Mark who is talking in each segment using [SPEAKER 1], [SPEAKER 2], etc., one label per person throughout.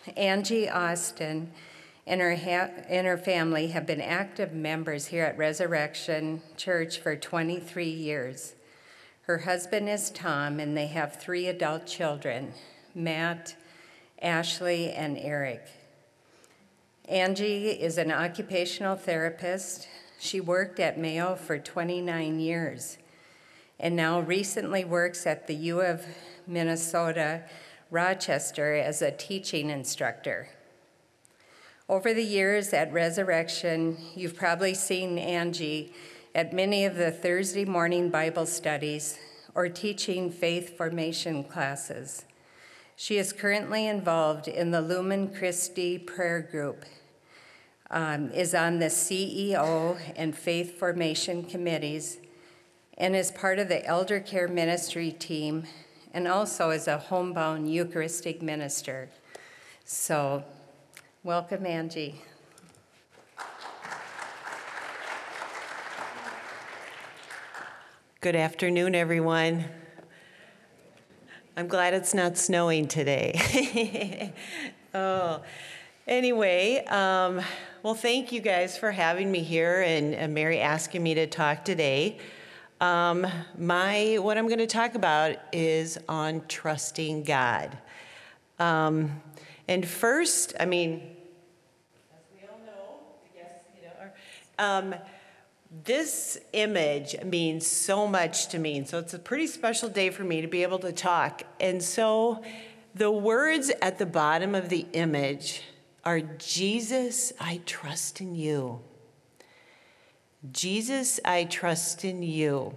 [SPEAKER 1] Angie Austin and her family have been active members here at Resurrection Church for 23 years. Her husband is Tom, and they have 3 adult children, Matt, Ashley, and Eric. Angie is an occupational therapist. She worked at Mayo for 29 years and now recently works at the U of Minnesota, Rochester as a teaching instructor. Over the years at Resurrection, you've probably seen Angie at many of the Thursday morning Bible studies or teaching faith formation classes. She is currently involved in the Lumen Christi prayer group, is on the CEO and faith formation committees, and is part of the elder care ministry team, and also is a homebound Eucharistic minister. So, welcome, Angie.
[SPEAKER 2] Good afternoon, everyone. I'm glad it's not snowing today. Anyway, well, thank you guys for having me here and Mary asking me to talk today. What I'm going to talk about is on trusting God. And first, as we all know, this image means so much to me. So it's a pretty special day for me to be able to talk. And so the words at the bottom of the image are, Jesus, I trust in you. Jesus, I trust in you.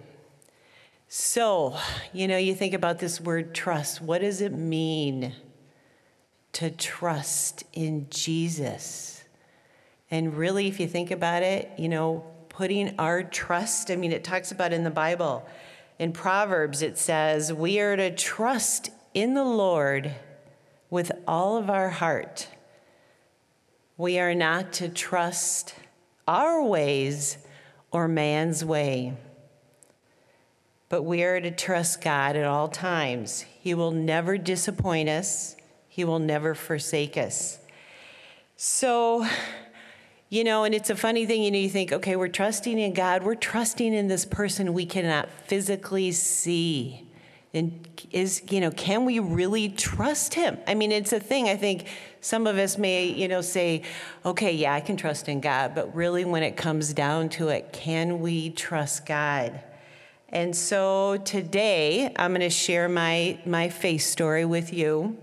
[SPEAKER 2] So, you think about this word trust. What does it mean to trust in Jesus? And really, if you think about it, putting our trust, it talks about in the Bible. In Proverbs, it says, we are to trust in the Lord with all of our heart. We are not to trust our ways or man's way, but we are to trust God at all times. He will never disappoint us. He will never forsake us. So, and it's a funny thing, you think, okay, we're trusting in God. We're trusting in this person we cannot physically see. And can we really trust him? It's a thing. I think some of us may, say, okay, yeah, I can trust in God. But really, when it comes down to it, can we trust God? And so today, I'm going to share my faith story with you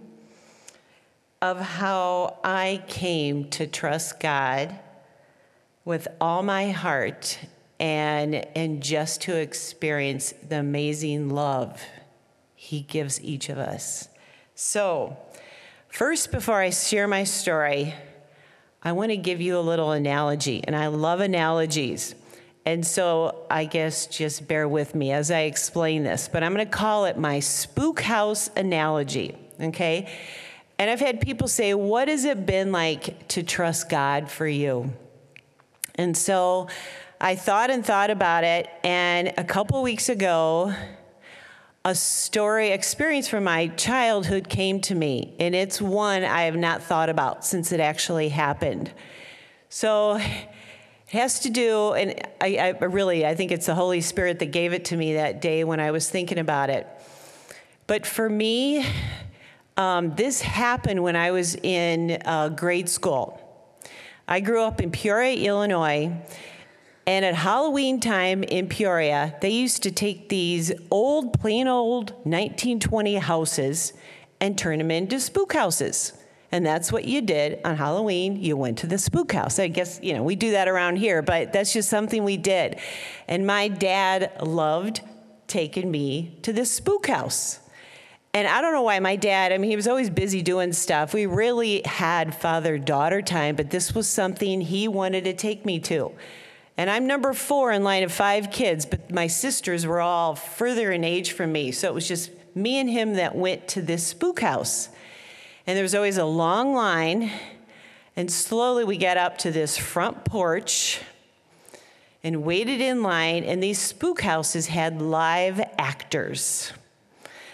[SPEAKER 2] of how I came to trust God with all my heart and just to experience the amazing love he gives each of us. So, first, before I share my story, I want to give you a little analogy, and I love analogies. And so I guess just bear with me as I explain this, but I'm going to call it my spook house analogy, okay? And I've had people say, what has it been like to trust God for you? And so I thought about it, and a couple weeks ago, a experience from my childhood came to me, and it's one I have not thought about since it actually happened. So it has to do, and I think it's the Holy Spirit that gave it to me that day when I was thinking about it. But for me, this happened when I was in grade school. I grew up in Peoria, Illinois, and at Halloween time in Peoria, they used to take these plain old 1920 houses and turn them into spook houses. And that's what you did on Halloween. You went to the spook house. I guess, we do that around here, but that's just something we did. And my dad loved taking me to this spook house. And I don't know why my dad, he was always busy doing stuff. We really had father-daughter time, but this was something he wanted to take me to. And I'm number 4 in line of 5 kids, but my sisters were all further in age from me. So it was just me and him that went to this spook house. And there was always a long line. And slowly we got up to this front porch and waited in line. And these spook houses had live actors.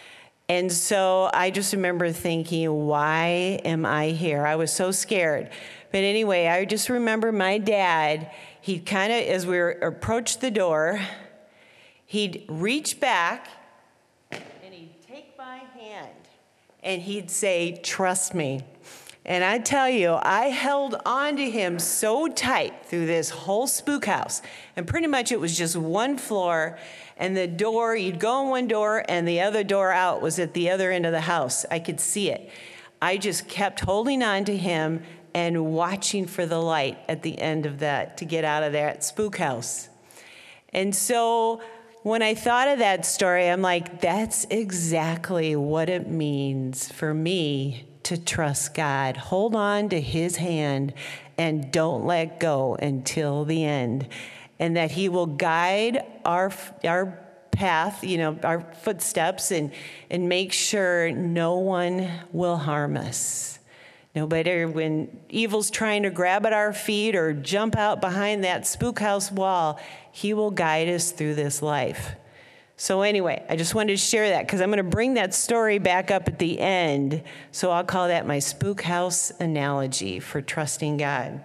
[SPEAKER 2] And so I just remember thinking, why am I here? I was so scared. But anyway, I just remember my dad, he'd kind of, as we approached the door, he'd reach back and he'd take my hand and he'd say, trust me. And I tell you, I held on to him so tight through this whole spook house. And pretty much it was just one floor, and the door, you'd go in one door, and the other door out was at the other end of the house. I could see it. I just kept holding on to him and watching for the light at the end of that to get out of that spook house. And so when I thought of that story, I'm like, that's exactly what it means for me to trust God. Hold on to his hand and don't let go until the end. And that he will guide our path, our footsteps, and make sure no one will harm us. No matter when evil's trying to grab at our feet or jump out behind that spook house wall, he will guide us through this life. So anyway, I just wanted to share that because I'm going to bring that story back up at the end. So I'll call that my spook house analogy for trusting God.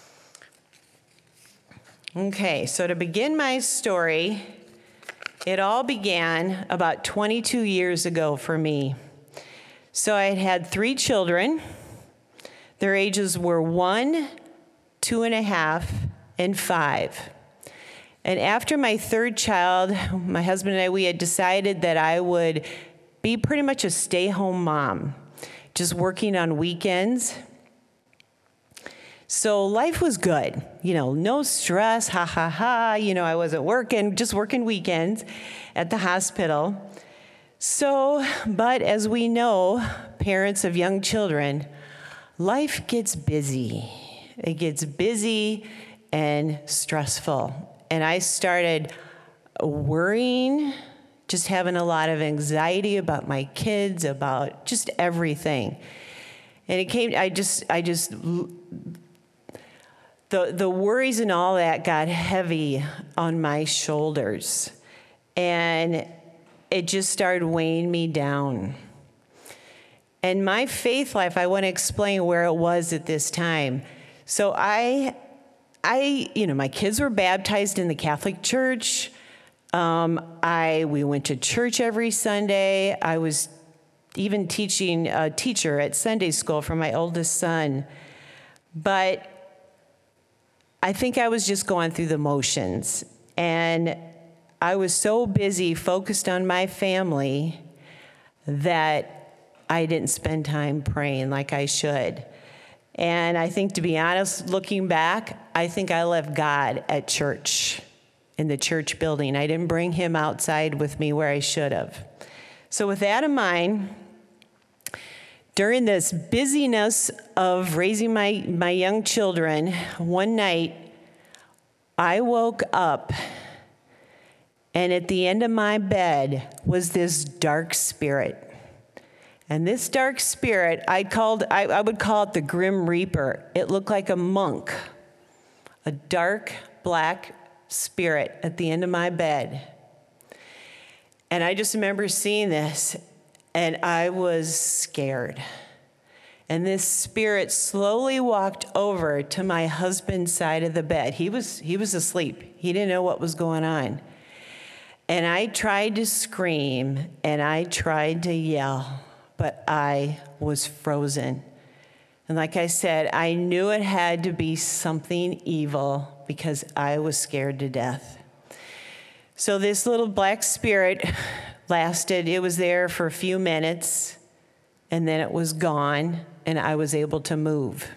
[SPEAKER 2] Okay, so to begin my story, it all began about 22 years ago for me. So I had 3 children. Their ages were 1, 2.5, and 5. And after my 3rd child, my husband and I, we had decided that I would be pretty much a stay-home mom, just working on weekends. So life was good, no stress, ha, ha, ha. I wasn't working, just working weekends at the hospital. So, but as we know, parents of young children, life gets busy. It gets busy and stressful. And I started worrying, just having a lot of anxiety about my kids, about just everything. And it came, the worries and all that got heavy on my shoulders. And it just started weighing me down. And my faith life, I want to explain where it was at this time. So my kids were baptized in the Catholic Church. We went to church every Sunday. I was even teaching a teacher at Sunday school for my oldest son. But I think I was just going through the motions. And I was so busy, focused on my family, that I didn't spend time praying like I should. And I think, to be honest, looking back, I think I left God at church, in the church building. I didn't bring him outside with me where I should have. So with that in mind, during this busyness of raising my young children, one night I woke up, and at the end of my bed was this dark spirit. And this dark spirit, I would call it the Grim Reaper. It looked like a monk, a dark black spirit at the end of my bed. And I just remember seeing this, and I was scared. And this spirit slowly walked over to my husband's side of the bed. He was asleep. He didn't know what was going on. And I tried to scream, and I tried to yell, but I was frozen. And like I said, I knew it had to be something evil because I was scared to death. So this little black spirit it was there for a few minutes, and then it was gone, and I was able to move.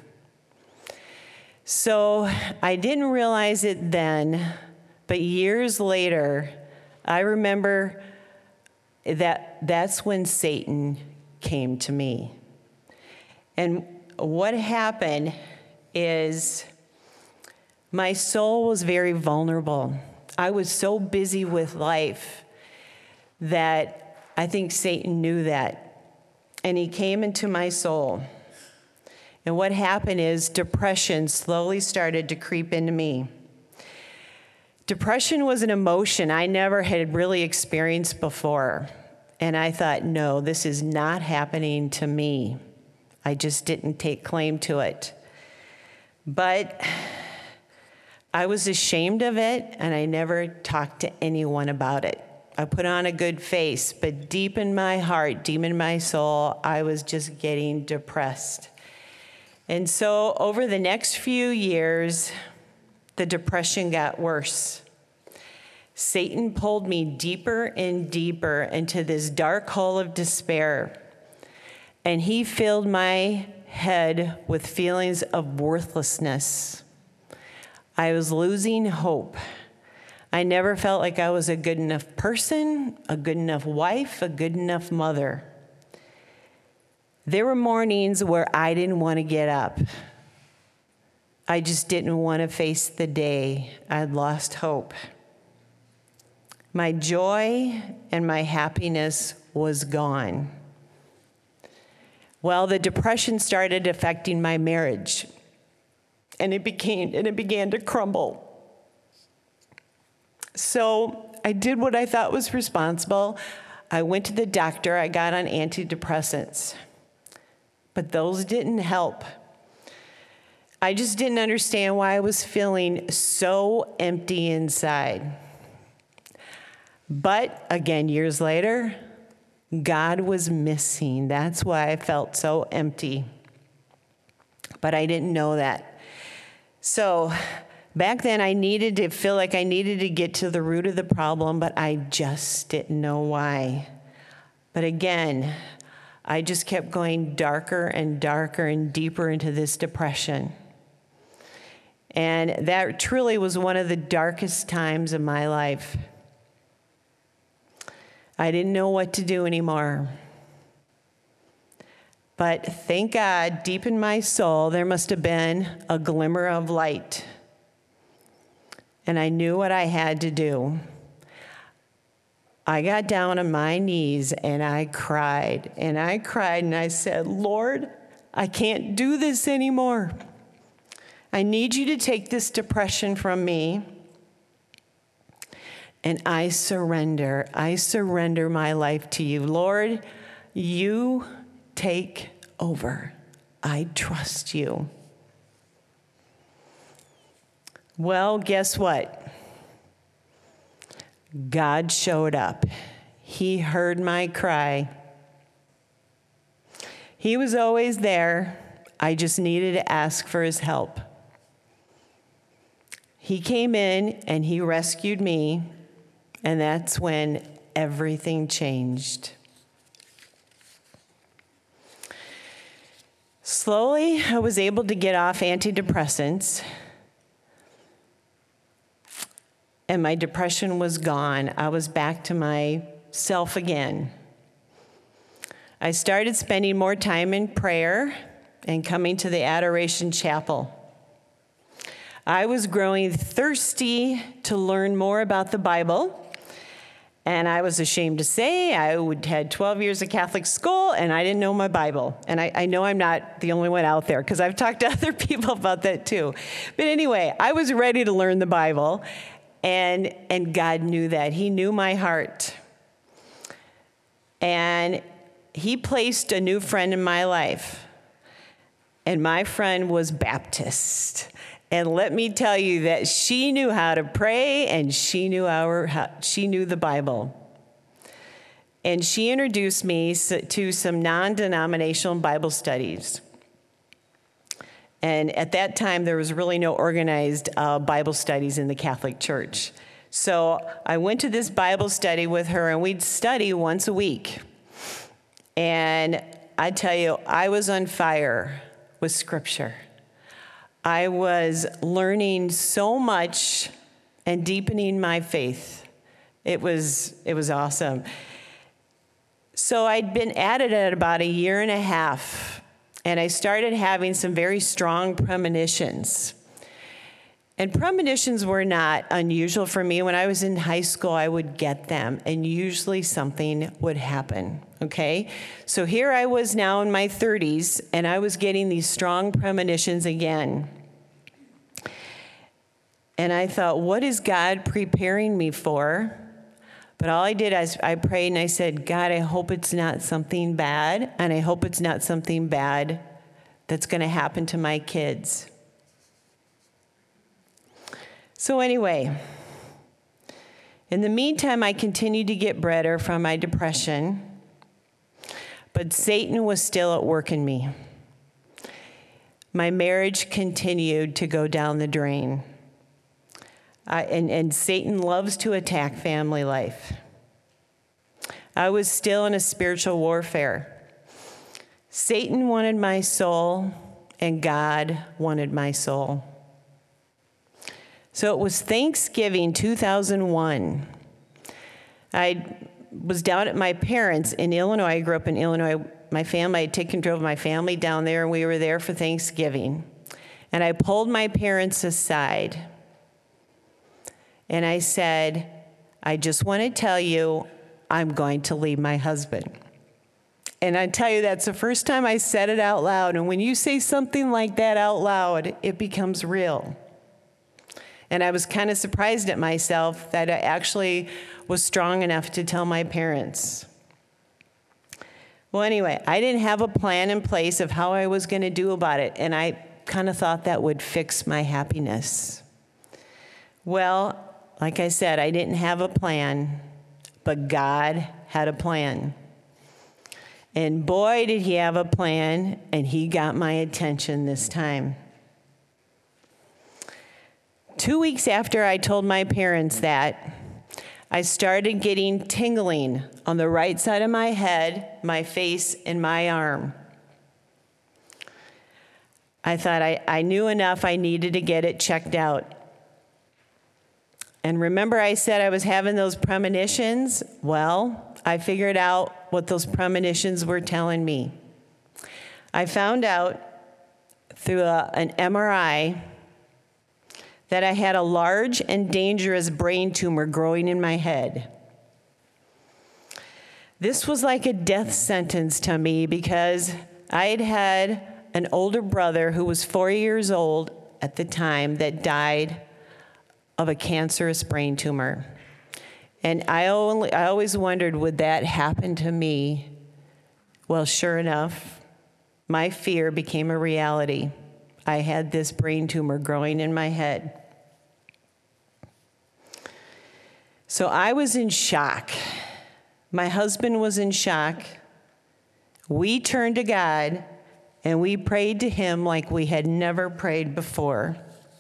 [SPEAKER 2] So I didn't realize it then, but years later, I remember that's when Satan came to me. And what happened is my soul was very vulnerable. I was so busy with life that I think Satan knew that. And he came into my soul. And what happened is depression slowly started to creep into me. Depression was an emotion I never had really experienced before. And I thought, no, this is not happening to me. I just didn't take claim to it. But I was ashamed of it, and I never talked to anyone about it. I put on a good face, but deep in my heart, deep in my soul, I was just getting depressed. And so over the next few years, the depression got worse. Satan pulled me deeper and deeper into this dark hole of despair. And he filled my head with feelings of worthlessness. I was losing hope. I never felt like I was a good enough person, a good enough wife, a good enough mother. There were mornings where I didn't want to get up. I just didn't want to face the day. I'd lost hope. My joy and my happiness was gone. Well, the depression started affecting my marriage, and it began to crumble. So I did what I thought was responsible. I went to the doctor. I got on antidepressants, but those didn't help. I just didn't understand why I was feeling so empty inside. But again, years later, God was missing. That's why I felt so empty. But I didn't know that. So back then, I needed to feel like I needed to get to the root of the problem, but I just didn't know why. But again, I just kept going darker and darker and deeper into this depression. And that truly was one of the darkest times of my life. I didn't know what to do anymore. But thank God, deep in my soul, there must have been a glimmer of light. And I knew what I had to do. I got down on my knees and I cried. And I said, Lord, I can't do this anymore. I need you to take this depression from me. And I surrender my life to you. Lord, you take over. I trust you. Well, guess what? God showed up. He heard my cry. He was always there. I just needed to ask for his help. He came in and he rescued me. And that's when everything changed. Slowly, I was able to get off antidepressants, and my depression was gone. I was back to myself again. I started spending more time in prayer and coming to the Adoration Chapel. I was growing thirsty to learn more about the Bible. And I was ashamed to say I had 12 years of Catholic school, and I didn't know my Bible. And I know I'm not the only one out there, because I've talked to other people about that too. But anyway, I was ready to learn the Bible, and God knew that. He knew my heart. And he placed a new friend in my life. And my friend was Baptist. And let me tell you that she knew how to pray, and she knew the Bible. And she introduced me to some non-denominational Bible studies. And at that time, there was really no organized Bible studies in the Catholic Church. So I went to this Bible study with her, and we'd study once a week. And I tell you, I was on fire with Scripture. I was learning so much and deepening my faith. It was awesome. So I'd been at it at about a year and a half, and I started having some very strong premonitions. And premonitions were not unusual for me. When I was in high school, I would get them, and usually something would happen, okay? So here I was now in my 30s, and I was getting these strong premonitions again. And I thought, what is God preparing me for? But all I did is I prayed and I said, God, I hope it's not something bad, and I hope it's not something bad that's going to happen to my kids. So anyway, in the meantime, I continued to get better from my depression, but Satan was still at work in me. My marriage continued to go down the drain. And Satan loves to attack family life. I was still in a spiritual warfare. Satan wanted my soul, and God wanted my soul. So it was Thanksgiving 2001. I was down at my parents' in Illinois. I grew up in Illinois. My family, I had taken control of my family down there, and we were there for Thanksgiving. And I pulled my parents aside, and I said, I just want to tell you, I'm going to leave my husband. And I tell you, that's the first time I said it out loud. And when you say something like that out loud, it becomes real. And I was kind of surprised at myself that I actually was strong enough to tell my parents. Well, anyway, I didn't have a plan in place of how I was going to do about it, and I kind of thought that would fix my happiness. Well, like I said, I didn't have a plan, but God had a plan. And boy, did he have a plan, and he got my attention this time. 2 weeks after I told my parents that, I started getting tingling on the right side of my head, my face, and my arm. I thought I knew enough I needed to get it checked out. And remember I said I was having those premonitions? Well, I figured out what those premonitions were telling me. I found out through an MRI that I had a large and dangerous brain tumor growing in my head. This was like a death sentence to me because I'd had an older brother who was 4 years old at the time that died of a cancerous brain tumor. And I always wondered, would that happen to me? Well, sure enough, my fear became a reality. I had this brain tumor growing in my head. So I was in shock. My husband was in shock. We turned to God, and we prayed to him like we had never prayed before.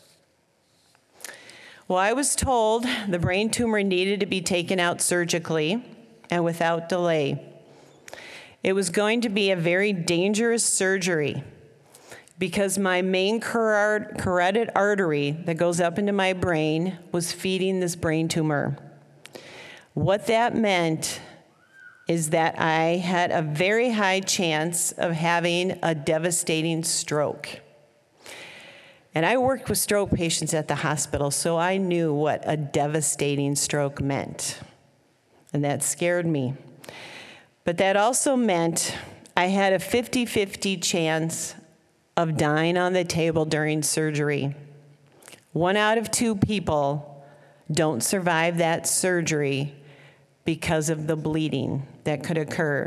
[SPEAKER 2] Well, I was told the brain tumor needed to be taken out surgically and without delay. It was going to be a very dangerous surgery because my main carotid artery that goes up into my brain was feeding this brain tumor. What that meant is that I had a very high chance of having a devastating stroke. And I worked with stroke patients at the hospital, so I knew what a devastating stroke meant. And that scared me. But that also meant I had a 50-50 chance of dying on the table during surgery. 1 out of 2 people don't survive that surgery because of the bleeding that could occur.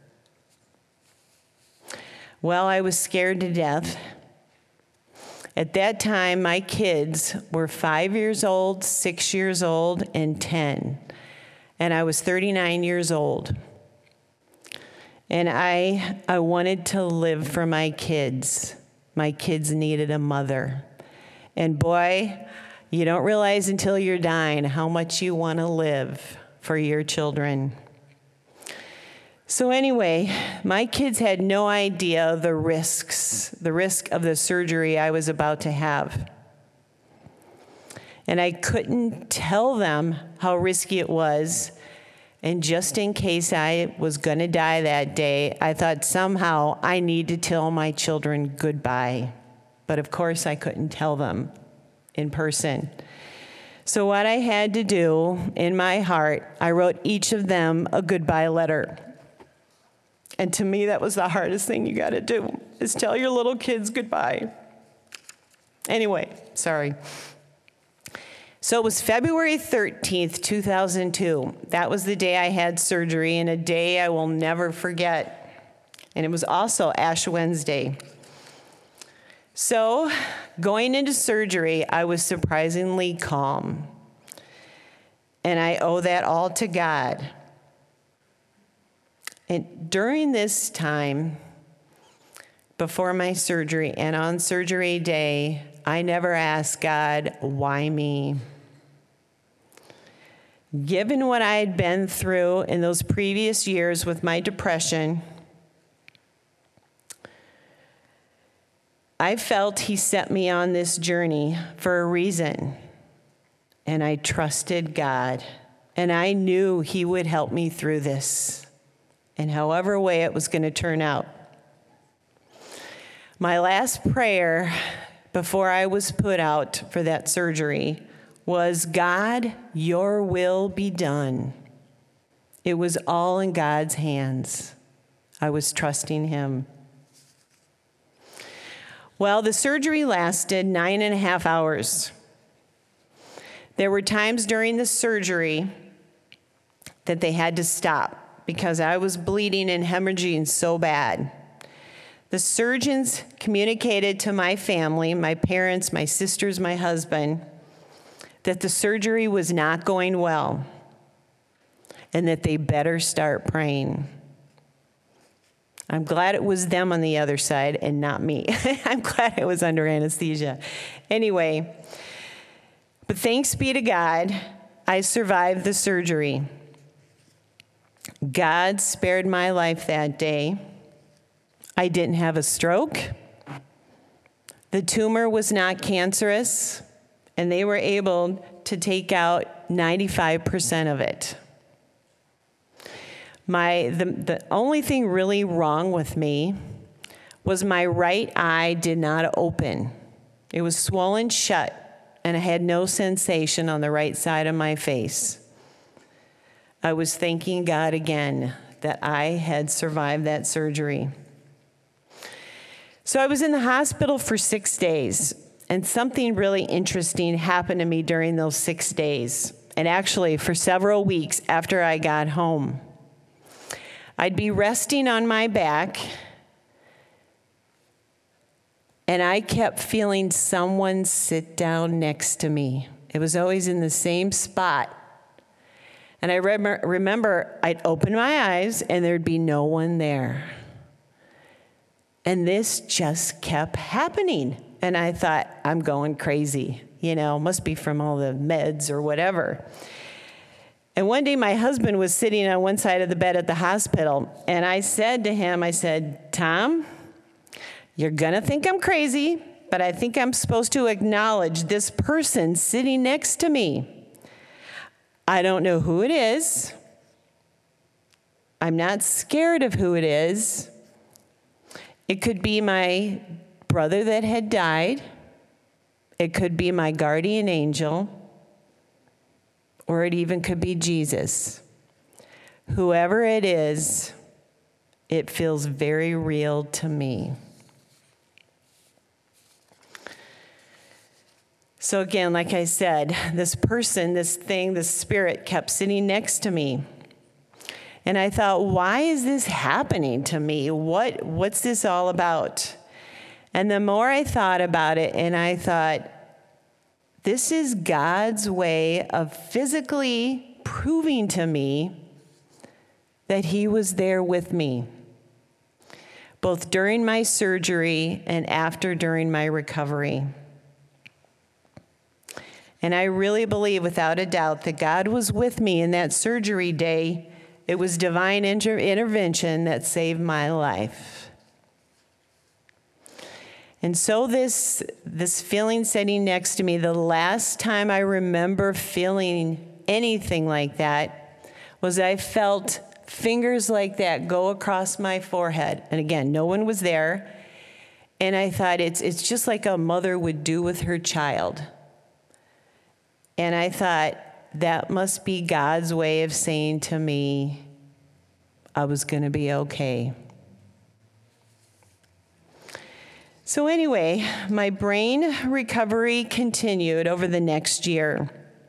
[SPEAKER 2] Well, I was scared to death. At that time, my kids were 5 years old, 6 years old, and 10. And I was 39 years old. And I wanted to live for my kids. My kids needed a mother. And boy, you don't realize until you're dying how much you want to live for your children. So anyway, my kids had no idea the risk of the surgery I was about to have. And I couldn't tell them how risky it was. And just in case I was going to die that day, I thought somehow I need to tell my children goodbye. But of course, I couldn't tell them in person. So what I had to do in my heart, I wrote each of them a goodbye letter. And to me, that was the hardest thing you got to do, is tell your little kids goodbye. Anyway, sorry. So it was February 13th, 2002. That was the day I had surgery, and a day I will never forget. And it was also Ash Wednesday. So going into surgery, I was surprisingly calm. And I owe that all to God. And during this time, before my surgery and on surgery day, I never asked God, why me? Given what I had been through in those previous years with my depression, I felt He set me on this journey for a reason. And I trusted God. And I knew He would help me through this, in however way it was going to turn out. My last prayer before I was put out for that surgery was, God, your will be done. It was all in God's hands. I was trusting Him. Well, the surgery lasted 9.5 hours. There were times during the surgery that they had to stop because I was bleeding and hemorrhaging so bad. The surgeons communicated to my family, my parents, my sisters, my husband, that the surgery was not going well and that they better start praying. I'm glad it was them on the other side and not me. I'm glad I was under anesthesia. Anyway, but thanks be to God, I survived the surgery. God spared my life that day. I didn't have a stroke. The tumor was not cancerous, and they were able to take out 95% of it. The only thing really wrong with me was my right eye did not open. It was swollen shut, and I had no sensation on the right side of my face. I was thanking God again that I had survived that surgery. So I was in the hospital for 6 days, and something really interesting happened to me during those 6 days, and actually for several weeks after I got home. I'd be resting on my back, and I kept feeling someone sit down next to me. It was always in the same spot. And I remember I'd open my eyes, and there'd be no one there. And this just kept happening. And I thought, I'm going crazy. Must be from all the meds or whatever. And one day my husband was sitting on one side of the bed at the hospital. And I said to him, Tom, you're going to think I'm crazy, but I think I'm supposed to acknowledge this person sitting next to me. I don't know who it is. I'm not scared of who it is. It could be my brother that had died. It could be my guardian angel. Or it even could be Jesus. Whoever it is, it feels very real to me. So again, like I said, this person, this thing, this spirit kept sitting next to me. And I thought, why is this happening to me? What's this all about? And the more I thought about it, and I thought, this is God's way of physically proving to me that He was there with me, both during my surgery and during my recovery. And I really believe, without a doubt, that God was with me in that surgery day. It was divine intervention that saved my life. And so this feeling sitting next to me, the last time I remember feeling anything like that was I felt fingers like that go across my forehead. And again, no one was there. And I thought, it's just like a mother would do with her child. And I thought, that must be God's way of saying to me, I was going to be okay. So anyway, my brain recovery continued over the next year.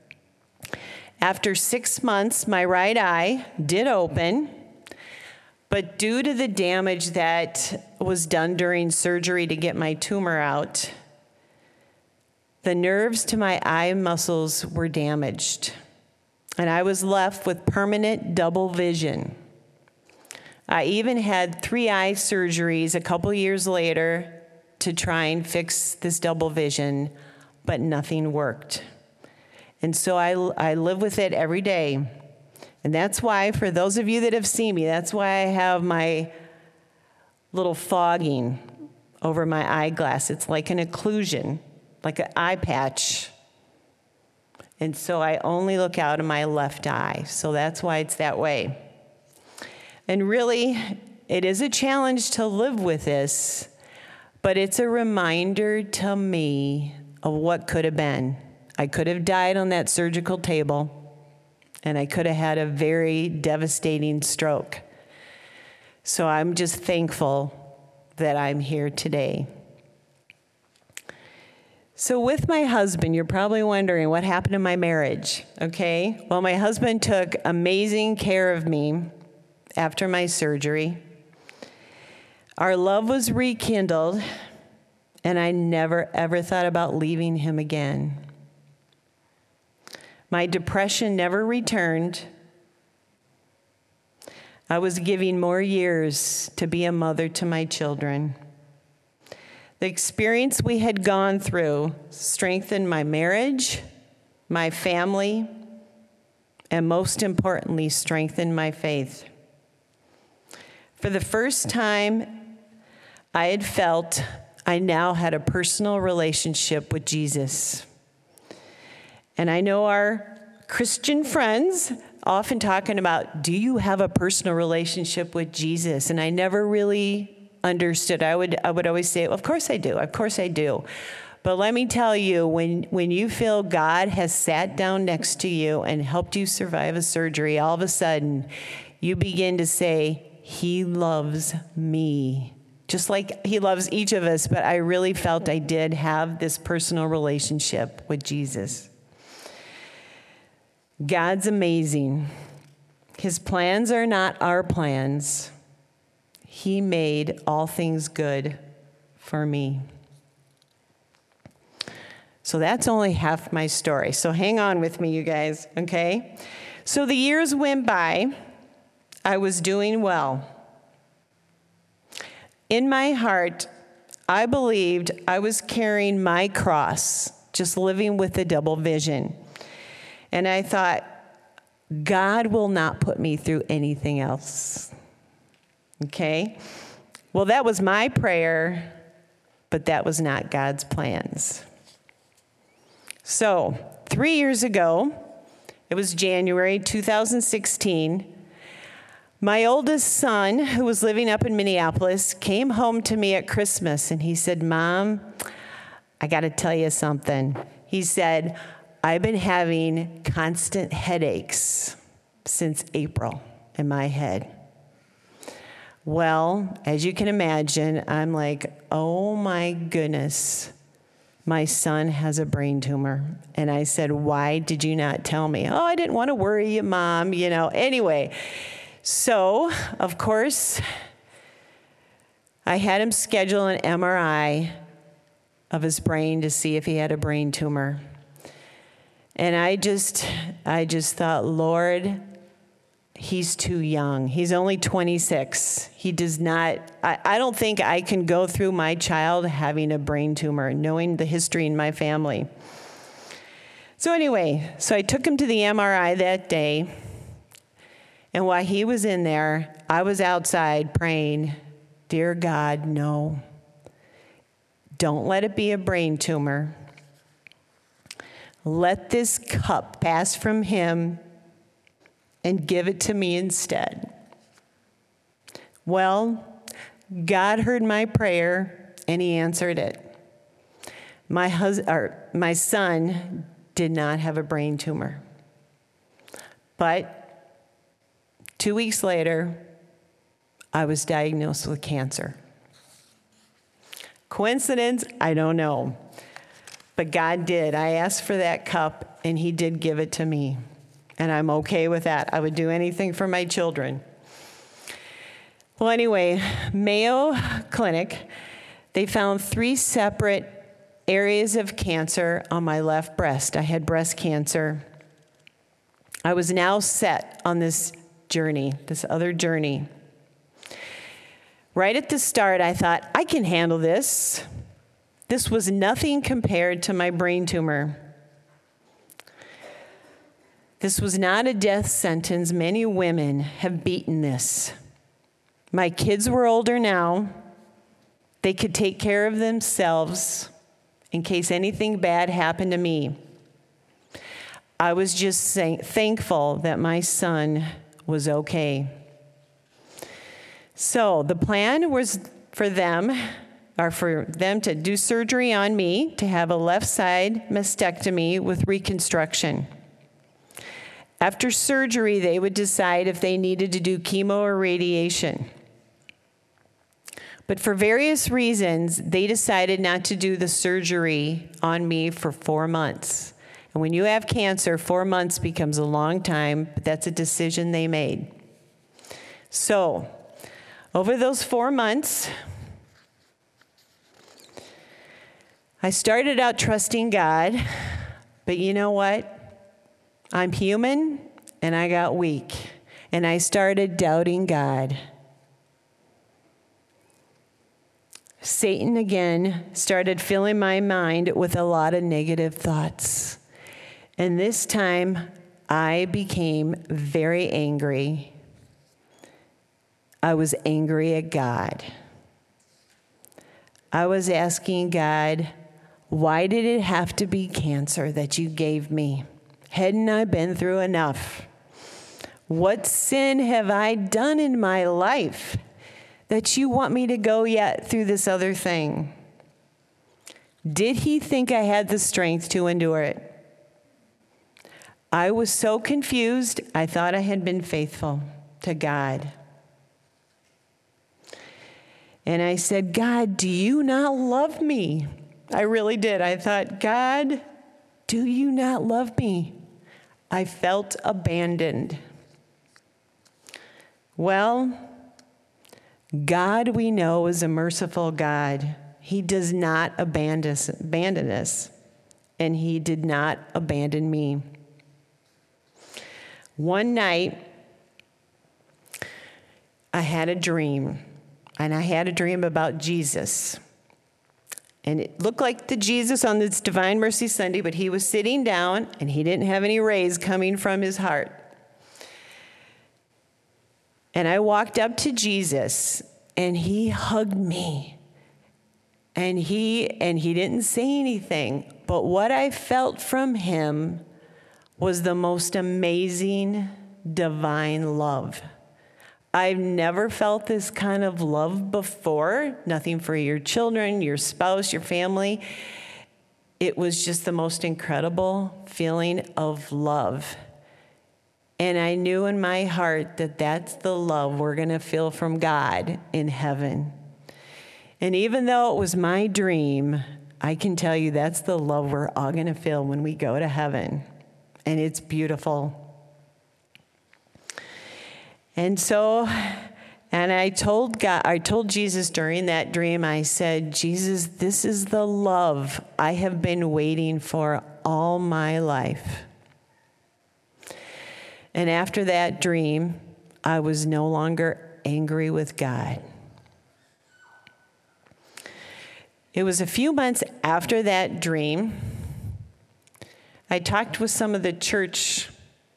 [SPEAKER 2] After 6 months, my right eye did open, but due to the damage that was done during surgery to get my tumor out, the nerves to my eye muscles were damaged, and I was left with permanent double vision. I even had 3 eye surgeries a couple years later to try and fix this double vision, but nothing worked. And so I live with it every day. And that's why, for those of you that have seen me, that's why I have my little fogging over my eyeglass. It's like an occlusion, like an eye patch. And so I only look out of my left eye. So that's why it's that way. And really, it is a challenge to live with this, but it's a reminder to me of what could have been. I could have died on that surgical table, and I could have had a very devastating stroke. So I'm just thankful that I'm here today. So with my husband, you're probably wondering what happened to my marriage, okay? Well, my husband took amazing care of me after my surgery. Our love was rekindled, and I never, ever thought about leaving him again. My depression never returned. I was giving more years to be a mother to my children. The experience we had gone through strengthened my marriage, my family, and most importantly, strengthened my faith. For the first time, I had felt I now had a personal relationship with Jesus. And I know our Christian friends often talking about, do you have a personal relationship with Jesus? And I never really understood. I would always say, of course I do, of course I do. But let me tell you, when you feel God has sat down next to you and helped you survive a surgery, all of a sudden you begin to say, He loves me. Just like He loves each of us, but I really felt I did have this personal relationship with Jesus. God's amazing. His plans are not our plans. He made all things good for me. So that's only half my story. So hang on with me, you guys, okay? So the years went by. I was doing well. In my heart, I believed I was carrying my cross, just living with a double vision. And I thought, God will not put me through anything else. Okay? Well, that was my prayer, but that was not God's plans. So, 3 years ago, it was January 2016, my oldest son, who was living up in Minneapolis, came home to me at Christmas, and he said, Mom, I got to tell you something. He said, I've been having constant headaches since April in my head. Well, as you can imagine, I'm like, oh my goodness, my son has a brain tumor. And I said, why did you not tell me? Oh, I didn't want to worry you, Mom, Anyway, so, of course, I had him schedule an MRI of his brain to see if he had a brain tumor. And I just thought, Lord, he's too young. He's only 26. He does not, I don't think I can go through my child having a brain tumor, knowing the history in my family. So anyway, I took him to the MRI that day. And while he was in there, I was outside praying, Dear God, no. Don't let it be a brain tumor. Let this cup pass from him and give it to me instead. Well, God heard my prayer and He answered it. My son did not have a brain tumor. But 2 weeks later, I was diagnosed with cancer. Coincidence? I don't know. But God did. I asked for that cup, and He did give it to me. And I'm okay with that. I would do anything for my children. Well, anyway, Mayo Clinic, they found 3 separate areas of cancer on my left breast. I had breast cancer. I was now set on this journey, this other journey. Right at the start, I thought, I can handle this. This was nothing compared to my brain tumor. This was not a death sentence. Many women have beaten this. My kids were older now. They could take care of themselves in case anything bad happened to me. I was just thankful that my son was okay. So the plan was for them to do surgery on me, to have a left side mastectomy with reconstruction. After surgery, they would decide if they needed to do chemo or radiation. But for various reasons, they decided not to do the surgery on me for 4 months. And when you have cancer, 4 months becomes a long time, but that's a decision they made. So, over those 4 months, I started out trusting God, but you know what? I'm human, and I got weak, and I started doubting God. Satan again started filling my mind with a lot of negative thoughts. And this time, I became very angry. I was angry at God. I was asking God, why did it have to be cancer that you gave me? Hadn't I been through enough? What sin have I done in my life that you want me to go yet through this other thing? Did he think I had the strength to endure it? I was so confused, I thought I had been faithful to God. And I said, God, do you not love me? I really did. I thought, God, do you not love me? I felt abandoned. Well, God, we know, is a merciful God. He does not abandon us, and he did not abandon me. One night, I had a dream, and I had a dream about Jesus. And it looked like the Jesus on this Divine Mercy Sunday, but he was sitting down, and he didn't have any rays coming from his heart. And I walked up to Jesus, and he hugged me. And he didn't say anything, but what I felt from him was the most amazing divine love. I've never felt this kind of love before. Nothing for your children, your spouse, your family. It was just the most incredible feeling of love. And I knew in my heart that that's the love we're going to feel from God in heaven. And even though it was my dream, I can tell you that's the love we're all going to feel when we go to heaven. And it's beautiful. And so, and I told Jesus during that dream, I said, Jesus, this is the love I have been waiting for all my life. And after that dream, I was no longer angry with God. It was a few months after that dream, I talked with some of the church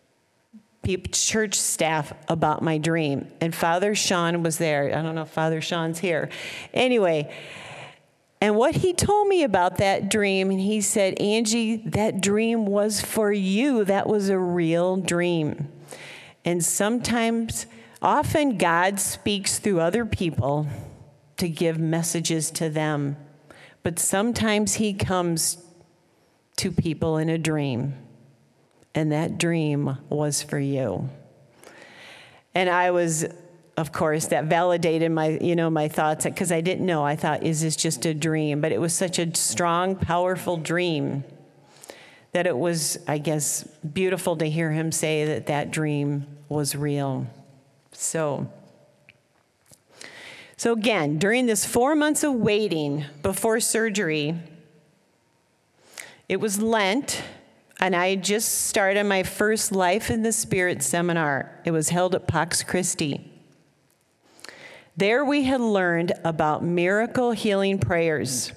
[SPEAKER 2] staff about my dream, and Father Sean was there. I don't know if Father Sean's here. Anyway, and what he told me about that dream, and he said, Angie, that dream was for you. That was a real dream. And often God speaks through other people to give messages to them, but sometimes he comes to people in a dream. And that dream was for you. And I was, of course, that validated my thoughts, because I didn't know. I thought, is this just a dream? But it was such a strong, powerful dream that it was, I guess, beautiful to hear him say that that dream was real. So again, during this 4 months of waiting before surgery, it was Lent, and I had just started my first Life in the Spirit seminar. It was held at Pax Christi. There we had learned about miracle healing prayers.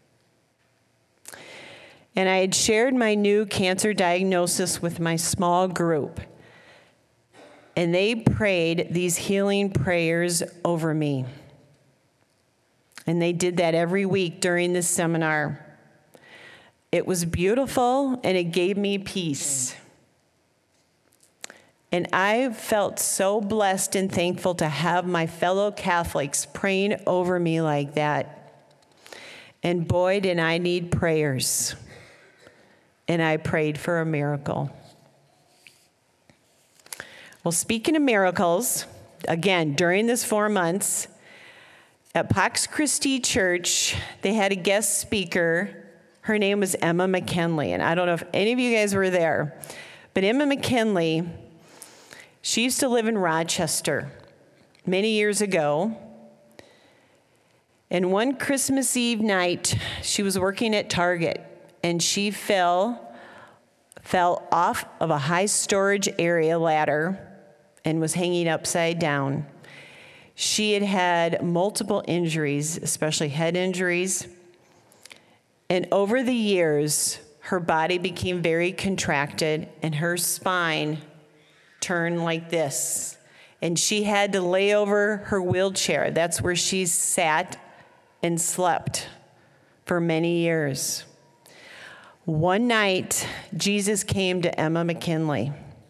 [SPEAKER 2] And I had shared my new cancer diagnosis with my small group. And they prayed these healing prayers over me. And they did that every week during this seminar. It was beautiful, and it gave me peace. And I felt so blessed and thankful to have my fellow Catholics praying over me like that. And boy, did I need prayers. And I prayed for a miracle. Well, speaking of miracles, again, during this 4 months, at Pax Christi Church, they had a guest speaker. Her name was Emma McKinley. And I don't know if any of you guys were there, but Emma McKinley, she used to live in Rochester many years ago. And one Christmas Eve night, she was working at Target, and she fell off of a high storage area ladder and was hanging upside down. She had had multiple injuries, especially head injuries. And over the years, her body became very contracted and her spine turned like this. And she had to lay over her wheelchair. That's where she sat and slept for many years. One night, Jesus came to Emma McKinley,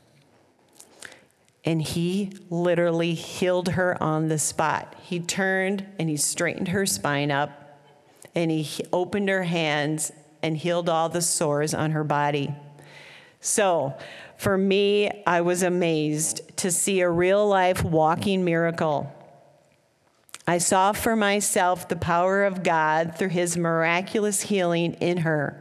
[SPEAKER 2] and he literally healed her on the spot. He turned and he straightened her spine up, and he opened her hands and healed all the sores on her body. So, for me, I was amazed to see a real-life walking miracle. I saw for myself the power of God through his miraculous healing in her.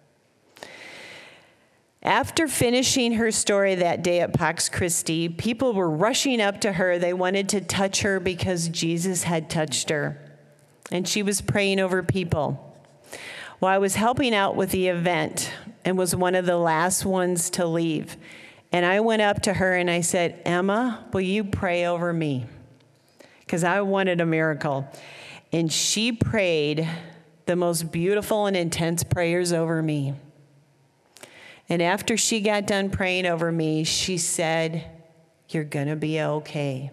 [SPEAKER 2] After finishing her story that day at Pax Christi, people were rushing up to her. They wanted to touch her because Jesus had touched her. And she was praying over people. Well, I was helping out with the event and was one of the last ones to leave. And I went up to her and I said, Emma, will you pray over me? Because I wanted a miracle. And she prayed the most beautiful and intense prayers over me. And after she got done praying over me, she said, you're going to be okay.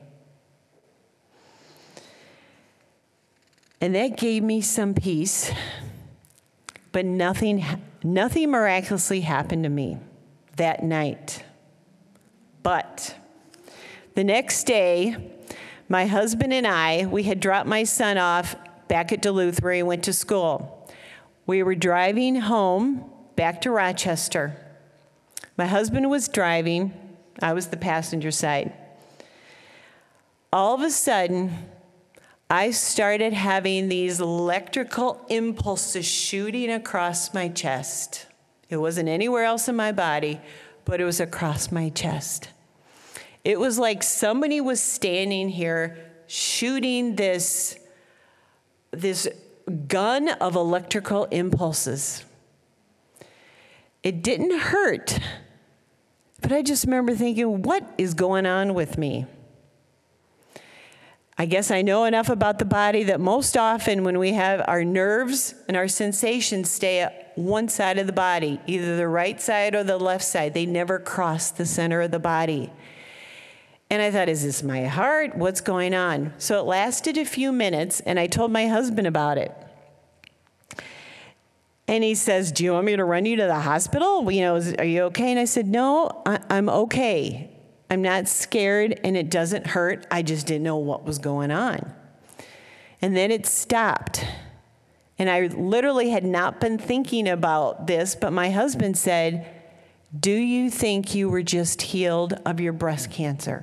[SPEAKER 2] And that gave me some peace, but nothing miraculously happened to me that night. But the next day, my husband and we had dropped my son off back at Duluth where he went to school. We were driving home back to Rochester. My husband was driving. I was the passenger side. All of a sudden, I started having these electrical impulses shooting across my chest. It wasn't anywhere else in my body, but it was across my chest. It was like somebody was standing here shooting this gun of electrical impulses. It didn't hurt, but I just remember thinking, what is going on with me? I guess I know enough about the body that most often when we have our nerves and our sensations stay at one side of the body, either the right side or the left side. They never cross the center of the body. And I thought, is this my heart? What's going on? So it lasted a few minutes, and I told my husband about it. And he says, do you want me to run you to the hospital? Are you okay? And I said, no, I'm okay. I'm not scared, and it doesn't hurt. I just didn't know what was going on. And then it stopped. And I literally had not been thinking about this, but my husband said, do you think you were just healed of your breast cancer?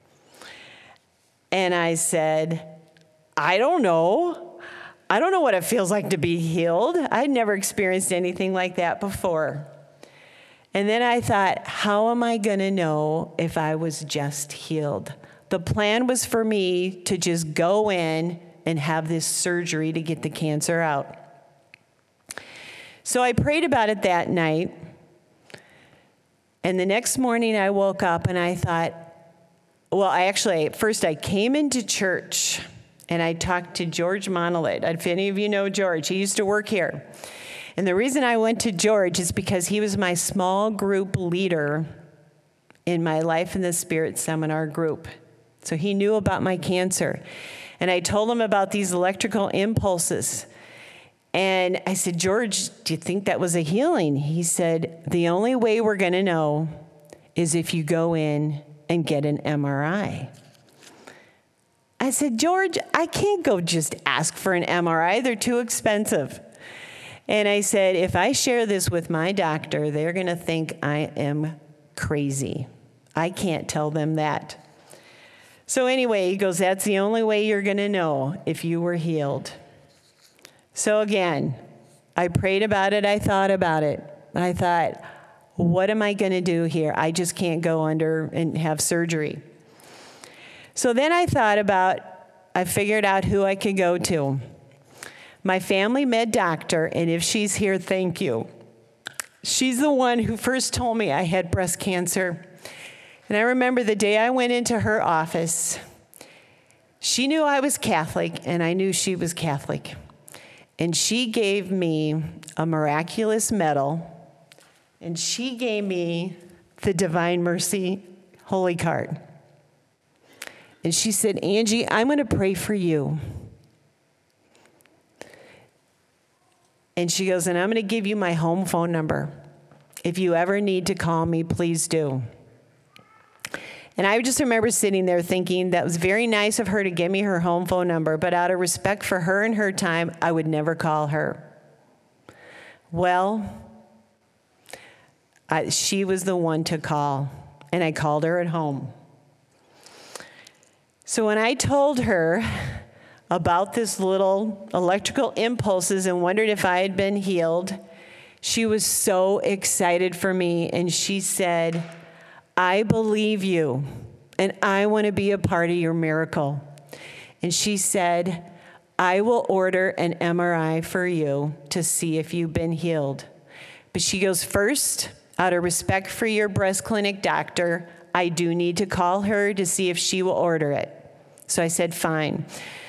[SPEAKER 2] And I said, I don't know. I don't know what it feels like to be healed. I'd never experienced anything like that before. And then I thought, how am I going to know if I was just healed? The plan was for me to just go in and have this surgery to get the cancer out. So I prayed about it that night. And the next morning I woke up and I thought, first I came into church and I talked to George Monolit. If any of you know George, he used to work here. And the reason I went to George is because he was my small group leader in my Life in the Spirit seminar group. So he knew about my cancer. And I told him about these electrical impulses. And I said, George, do you think that was a healing? He said, the only way we're going to know is if you go in and get an MRI. I said, George, I can't go just ask for an MRI. They're too expensive. And I said, if I share this with my doctor, they're going to think I am crazy. I can't tell them that. So anyway, he goes, that's the only way you're going to know if you were healed. So again, I prayed about it. I thought about it. I thought, what am I going to do here? I just can't go under and have surgery. So then I figured out who I could go to. My family med doctor, and if she's here, thank you. She's the one who first told me I had breast cancer. And I remember the day I went into her office, she knew I was Catholic, and I knew she was Catholic. And she gave me a miraculous medal, and she gave me the Divine Mercy Holy Card. And she said, Angie, I'm going to pray for you. And she goes, and I'm going to give you my home phone number. If you ever need to call me, please do. And I just remember sitting there thinking that was very nice of her to give me her home phone number, but out of respect for her and her time, I would never call her. Well, she was the one to call, and I called her at home. So when I told her about this little electrical impulses and wondered if I had been healed, she was so excited for me, and she said, I believe you, and I want to be a part of your miracle. And she said, I will order an MRI for you to see if you've been healed. But she goes, first, out of respect for your breast clinic doctor, I do need to call her to see if she will order it. So I said, fine.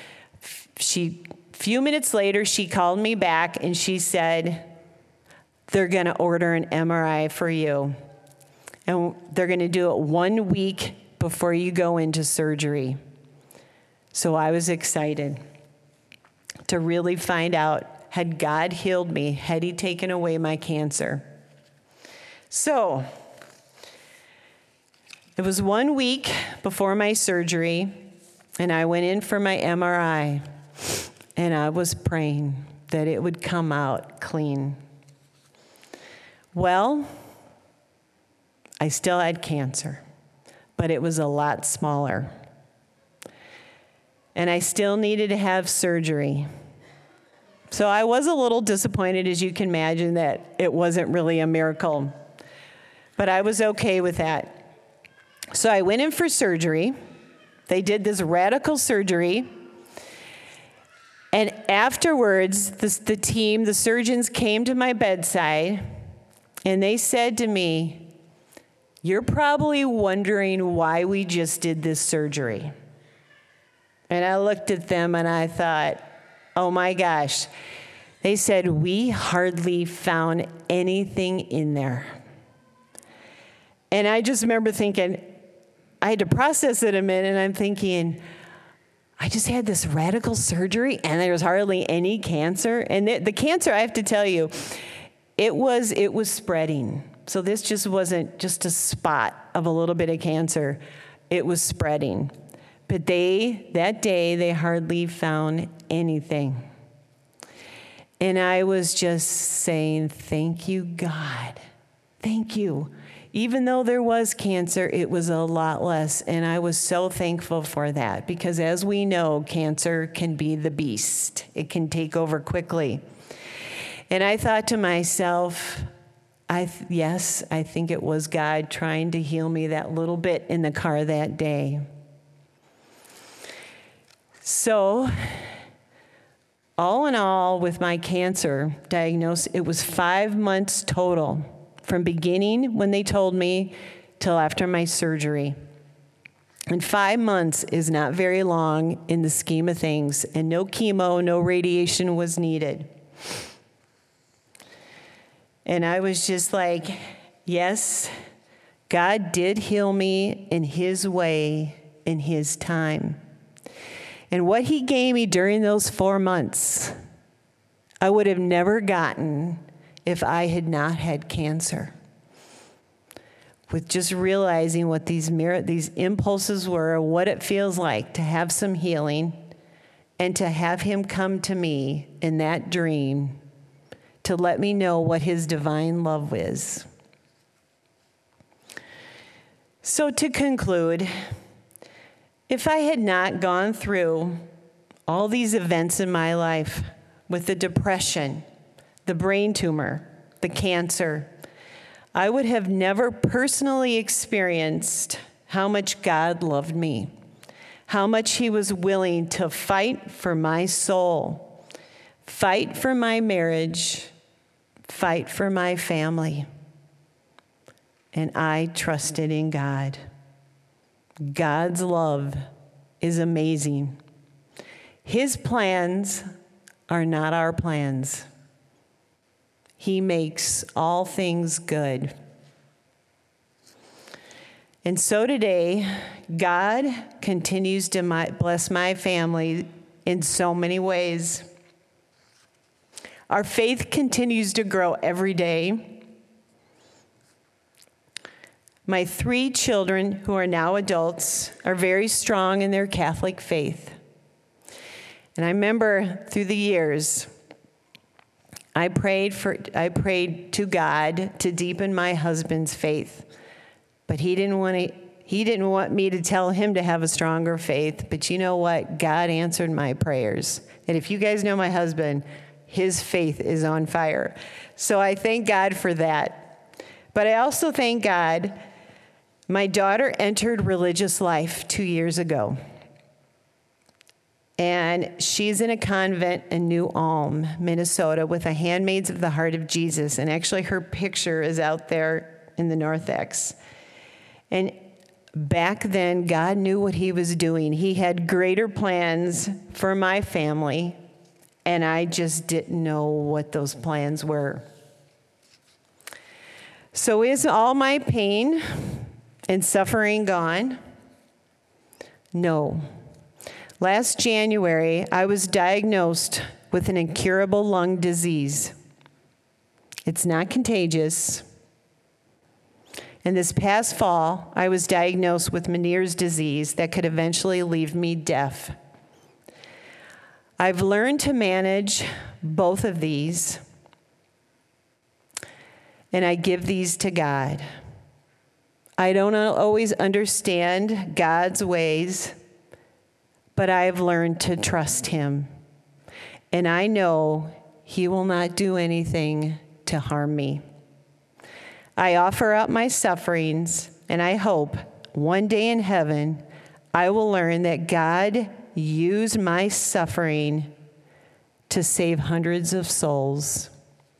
[SPEAKER 2] Few minutes later, she called me back, and she said, they're going to order an MRI for you. And they're going to do it 1 week before you go into surgery. So I was excited to really find out, had God healed me? Had he taken away my cancer? So it was 1 week before my surgery, and I went in for my MRI, and I was praying that it would come out clean. Well, I still had cancer, but it was a lot smaller. And I still needed to have surgery. So I was a little disappointed, as you can imagine, that it wasn't really a miracle. But I was okay with that. So I went in for surgery. They did this radical surgery. And afterwards, the surgeons came to my bedside, and they said to me, you're probably wondering why we just did this surgery. And I looked at them and I thought, oh my gosh. They said, we hardly found anything in there. And I just remember thinking, I had to process it a minute, and I'm thinking, I just had this radical surgery and there was hardly any cancer. And the cancer, I have to tell you, it was spreading. So this just wasn't just a spot of a little bit of cancer. It was spreading. But that day, they hardly found anything. And I was just saying, thank you, God. Thank you. Even though there was cancer, it was a lot less. And I was so thankful for that, because as we know, cancer can be the beast. It can take over quickly. And I thought to myself, Yes, I think it was God trying to heal me that little bit in the car that day. So, all in all, with my cancer diagnosis, it was 5 months total, from beginning when they told me till after my surgery. And 5 months is not very long in the scheme of things, and no chemo, no radiation was needed. And I was just like, yes, God did heal me in His way, in His time. And what He gave me during those 4 months, I would have never gotten if I had not had cancer. With just realizing what these impulses were, what it feels like to have some healing, and to have Him come to me in that dream to let me know what His divine love is. So to conclude, if I had not gone through all these events in my life with the depression, the brain tumor, the cancer, I would have never personally experienced how much God loved me, how much He was willing to fight for my soul, fight for my marriage, fight for my family. And I trusted in God. God's love is amazing. His plans are not our plans. He makes all things good. And so today, God continues to bless my family in so many ways. Our faith continues to grow every day. My 3 children, who are now adults, are very strong in their Catholic faith. And I remember through the years, I prayed to God to deepen my husband's faith. But he didn't want me to tell him to have a stronger faith. But you know what? God answered my prayers. And if you guys know my husband, his faith is on fire. So I thank God for that. But I also thank God, my daughter entered religious life 2 years ago. And she's in a convent in New Ulm, Minnesota, with the Handmaids of the Heart of Jesus. And actually her picture is out there in the narthex. And back then, God knew what He was doing. He had greater plans for my family, and I just didn't know what those plans were. So is all my pain and suffering gone? No. Last January, I was diagnosed with an incurable lung disease. It's not contagious. And this past fall, I was diagnosed with Meniere's disease that could eventually leave me deaf. I've learned to manage both of these, and I give these to God. I don't always understand God's ways, but I've learned to trust Him. And I know He will not do anything to harm me. I offer up my sufferings, and I hope one day in heaven I will learn that God used my suffering to save hundreds of souls.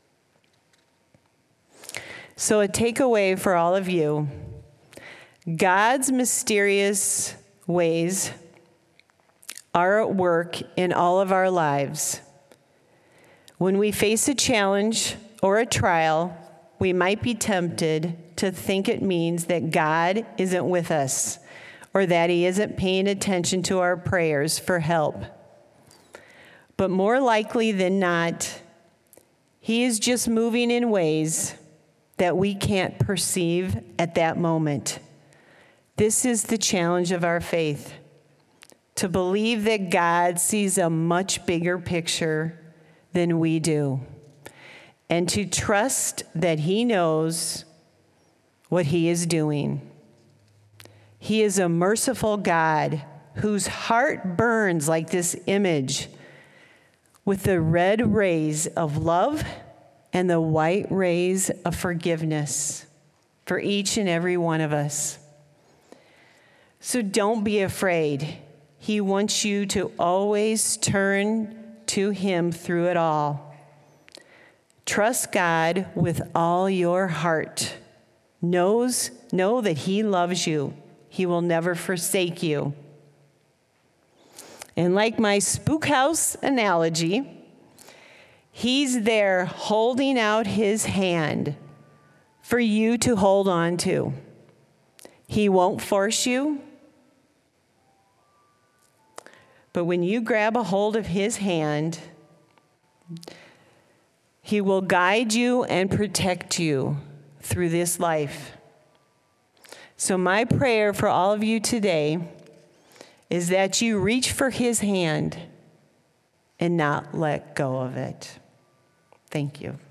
[SPEAKER 2] So a takeaway for all of you: God's mysterious ways are at work in all of our lives. When we face a challenge or a trial, we might be tempted to think it means that God isn't with us or that He isn't paying attention to our prayers for help. But more likely than not, He is just moving in ways that we can't perceive at that moment. This is the challenge of our faith, to believe that God sees a much bigger picture than we do, and to trust that He knows what He is doing. He is a merciful God whose heart burns like this image with the red rays of love and the white rays of forgiveness for each and every one of us. So don't be afraid. He wants you to always turn to him through it all. Trust God with all your heart. Know that he loves you. He will never forsake you. And like my spook house analogy, he's there holding out his hand for you to hold on to. He won't force you. But when you grab a hold of his hand, he will guide you and protect you through this life. So my prayer for all of you today is that you reach for his hand and not let go of it. Thank you.